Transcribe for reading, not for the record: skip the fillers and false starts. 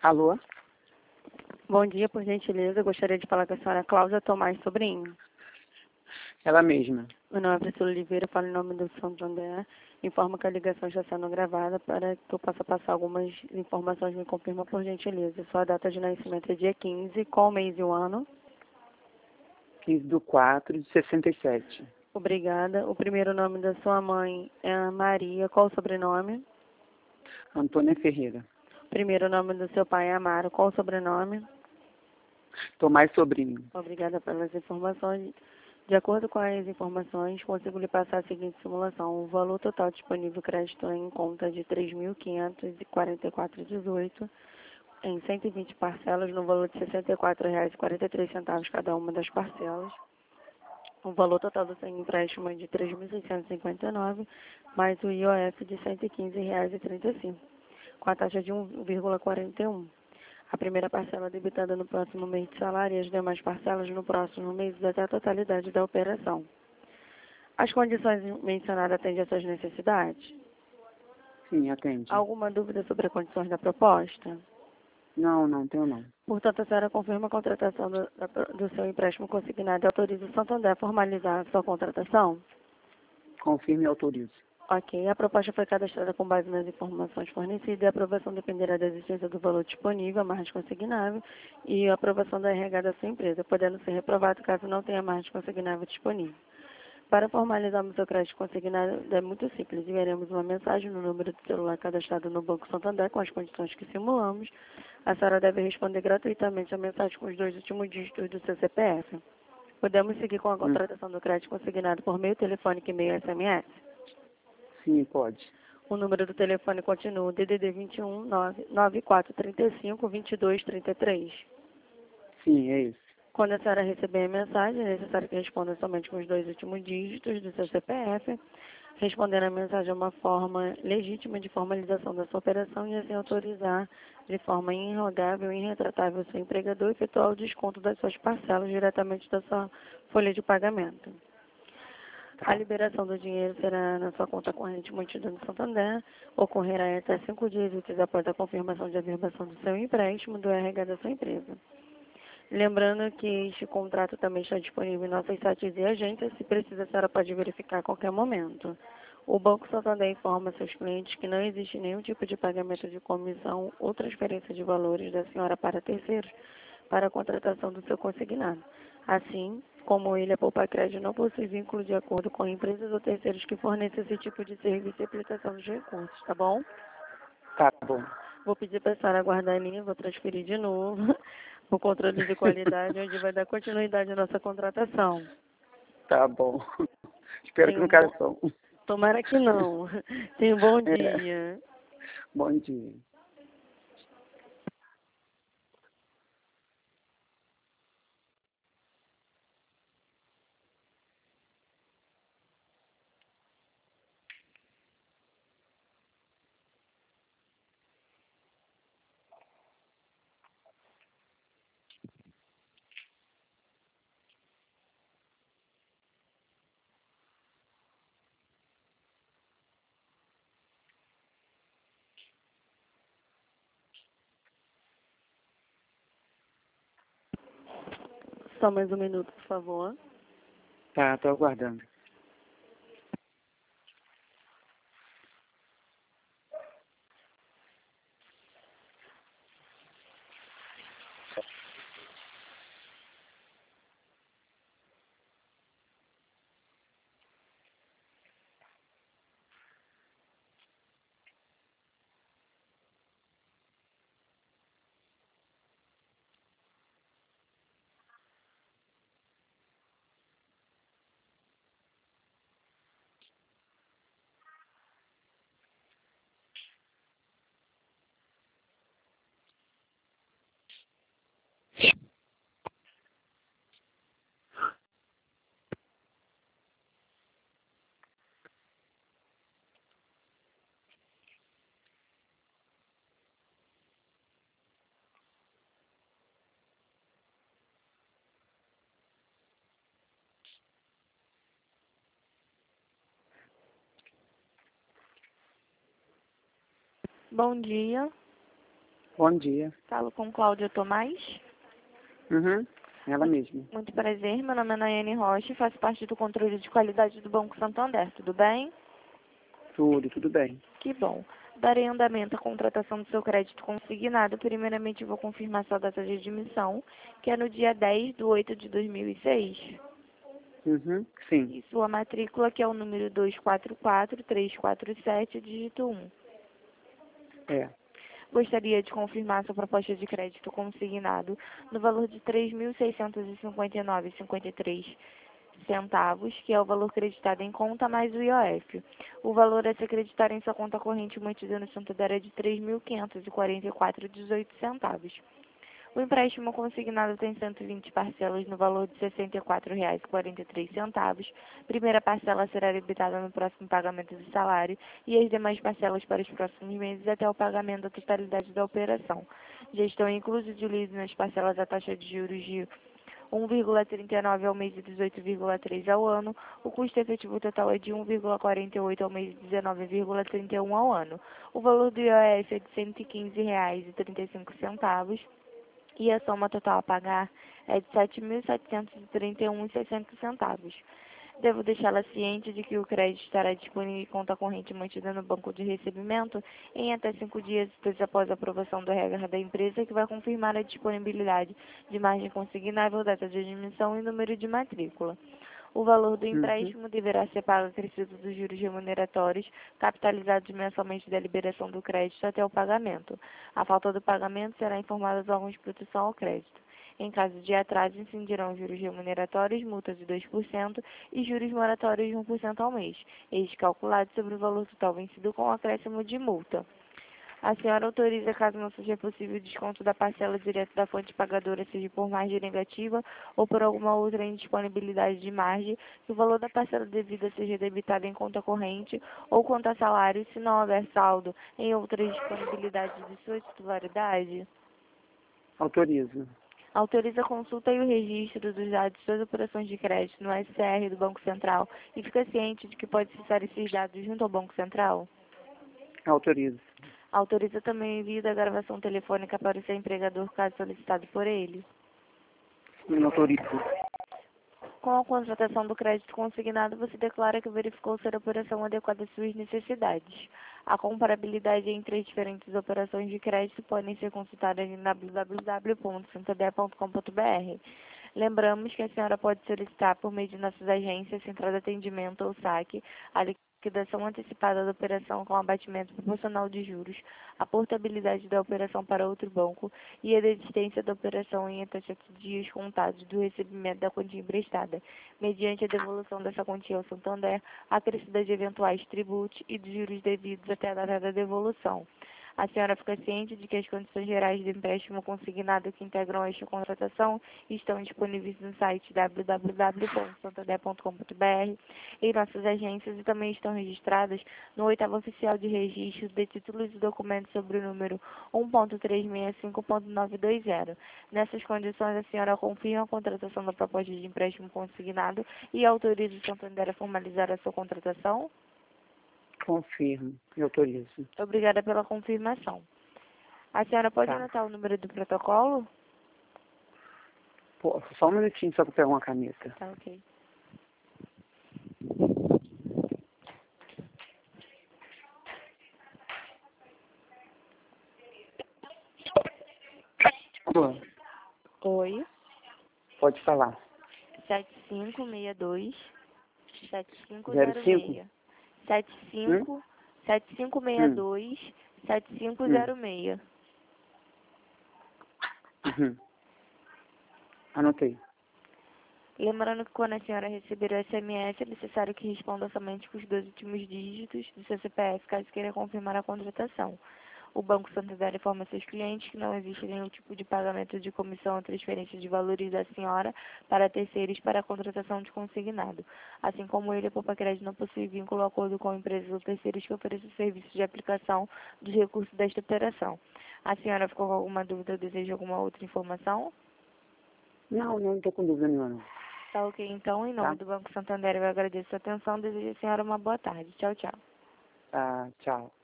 Alô? Bom dia, por gentileza. Gostaria de falar com a senhora Cláudia Tomás Sobrinho. Ela mesma. Meu nome é Priscila Oliveira, falo em nome do Santander. Informo que a ligação está sendo gravada para que eu possa passar algumas informações. Me confirma, por gentileza. Sua data de nascimento é dia 15, qual mês e o ano? 15/4/67. Obrigada. O primeiro nome da sua mãe é Maria. Qual o sobrenome? Antônia Ferreira. O primeiro nome do seu pai é Amaro. Qual o sobrenome? Tomás Sobrinho. Obrigada pelas informações. De acordo com as informações, consigo lhe passar a seguinte simulação. O valor total disponível crédito em conta de R$ 3.544,18 em 120 parcelas no valor de R$ 64,43 cada uma das parcelas. O valor total do seu empréstimo é de R$ 3.659, mais o IOF de R$ 115,35, com a taxa de 1,41. A primeira parcela debitada no próximo mês de salário e as demais parcelas no próximo mês até a totalidade da operação. As condições mencionadas atendem às suas necessidades? Sim, atende. Alguma dúvida sobre as condições da proposta? Não tenho não. Portanto, a senhora confirma a contratação do seu empréstimo consignado e autoriza o Santander a formalizar a sua contratação? Confirme e autorize. Ok. A proposta foi cadastrada com base nas informações fornecidas e a aprovação dependerá da existência do valor disponível, a margem consignável e a aprovação da RH da sua empresa, podendo ser reprovado caso não tenha margem consignável disponível. Para formalizarmos seu crédito consignado é muito simples. Enviaremos uma mensagem no número de celular cadastrado no Banco Santander com as condições que simulamos. A senhora deve responder gratuitamente a mensagem com os 2 últimos dígitos do seu CPF. Podemos seguir com a contratação do crédito consignado por meio telefônico e meio SMS? Sim, pode. O número do telefone continua DDD 21 9435 2233. Sim, é isso. Quando a senhora receber a mensagem, é necessário que responda somente com os 2 últimos dígitos do seu CPF. Responder a mensagem é uma forma legítima de formalização da sua operação e assim autorizar de forma irrevogável e irretratável o seu empregador a efetuar o desconto das suas parcelas diretamente da sua folha de pagamento. A liberação do dinheiro será na sua conta corrente mantida no Santander, ocorrerá até 5 dias úteis após a confirmação de averbação do seu empréstimo do RH da sua empresa. Lembrando que este contrato também está disponível em nossos sites e agências, se precisa a senhora pode verificar a qualquer momento. O Banco Santander informa seus clientes que não existe nenhum tipo de pagamento de comissão ou transferência de valores da senhora para terceiros para a contratação do seu consignado. Assim, como ele, a Poupa Crédito não possui vínculo de acordo com empresas ou terceiros que fornecem esse tipo de serviço e aplicação dos recursos, tá bom? Tá bom. Vou pedir para a senhora aguardar a linha, vou transferir de novo o controle de qualidade, onde vai dar continuidade à nossa contratação. Tá bom. Espero que Tenha não um caia bom... som. Tomara que não. Tenha um bom É. dia. Bom dia. Só mais um minuto, por favor. Tá, tô aguardando. Bom dia. Bom dia. Falo com Cláudia Tomás. Uhum. Ela mesma. Muito prazer, meu nome é Nayane Rocha e faço parte do controle de qualidade do Banco Santander. Tudo bem? Tudo bem. Que bom. Darei andamento à contratação do seu crédito consignado. Primeiramente, vou confirmar sua data de admissão, que é no dia 10/8/2006. Uhum. Sim. E sua matrícula, que é o número 244347, dígito 1. É. Gostaria de confirmar sua proposta de crédito consignado no valor de R$ 3.659,53 centavos, que é o valor creditado em conta mais o IOF. O valor a se acreditar em sua conta corrente mantida no Santander é de R$ 3.544,18 centavos. O empréstimo consignado tem 120 parcelas no valor de R$ 64,43. Primeira parcela será debitada no próximo pagamento do salário e as demais parcelas para os próximos meses até o pagamento da totalidade da operação. Já estão inclusos de lido nas parcelas a taxa de juros de 1,39 ao mês e 18,3 ao ano. O custo efetivo total é de 1,48 ao mês e 19,31 ao ano. O valor do IOF é de R$ 115,35. E a soma total a pagar é de R$ 7.731,60. Devo deixá-la ciente de que o crédito estará disponível em conta corrente mantida no banco de recebimento em até 5 dias após a aprovação da regra da empresa, que vai confirmar a disponibilidade de margem consignável, data de admissão e número de matrícula. O valor do Uhum. empréstimo deverá ser pago acrescido dos juros remuneratórios, capitalizados mensalmente da liberação do crédito até o pagamento. A falta do pagamento será informada aos órgãos de proteção ao crédito. Em caso de atraso, incidirão juros remuneratórios, multas de 2% e juros moratórios de 1% ao mês, eles calculados sobre o valor total vencido com acréscimo de multa. A senhora autoriza, caso não seja possível, o desconto da parcela direto da fonte pagadora, seja por margem negativa ou por alguma outra indisponibilidade de margem, que o valor da parcela devida seja debitado em conta corrente ou conta salário, se não houver saldo em outras disponibilidades de sua titularidade? Autorizo. Autoriza a consulta e o registro dos dados das operações de crédito no SCR do Banco Central e fica ciente de que pode acessar esses dados junto ao Banco Central? Autorizo. Autoriza também o envio da gravação telefônica para o seu empregador, caso solicitado por ele. Sim, autorizo. Com a contratação do crédito consignado, você declara que verificou ser a operação adequada às suas necessidades. A comparabilidade entre as diferentes operações de crédito podem ser consultadas em www.santander.com.br. Lembramos que a senhora pode solicitar, por meio de nossas agências, Central de Atendimento ou SAC, a liquidação antecipada da operação com abatimento proporcional de juros, a portabilidade da operação para outro banco e a desistência da operação em até 7 dias contados do recebimento da quantia emprestada, mediante a devolução dessa quantia ao Santander, acrescida de eventuais tributos e dos juros devidos até a data da devolução. A senhora fica ciente de que as condições gerais do empréstimo consignado que integram esta contratação estão disponíveis no site www.santander.com.br, em nossas agências e também estão registradas no 8º Oficial de Registro de Títulos e Documentos sobre o número 1.365.920. Nessas condições, a senhora confirma a contratação da proposta de empréstimo consignado e autoriza o Santander a formalizar a sua contratação? Confirmo. E autorizo. Obrigada pela confirmação. A senhora pode Tá. anotar o número do protocolo? Pô, só um minutinho só para pegar uma caneta. Tá, ok. Alô, Oi, pode falar. 7562 05? 7506. 75 Hum. 7562 Hum. 7506. Uhum. Anotei. Lembrando que quando a senhora receber o SMS, é necessário que responda somente com os 2 últimos dígitos do seu CPF, caso queira confirmar a contratação. O Banco Santander informa seus clientes que não existe nenhum tipo de pagamento de comissão ou transferência de valores da senhora para terceiros para a contratação de consignado. Assim como ele, a Poupa Crédito não possui vínculo ou acordo com empresas ou terceiros que ofereçam serviços de aplicação dos recursos desta operação. A senhora ficou com alguma dúvida ou deseja alguma outra informação? Não estou com dúvida nenhuma, não. Tá ok, então, em nome Tá? do Banco Santander, eu agradeço a atenção. Desejo à senhora uma boa tarde. Tchau, tchau. Tá, tchau.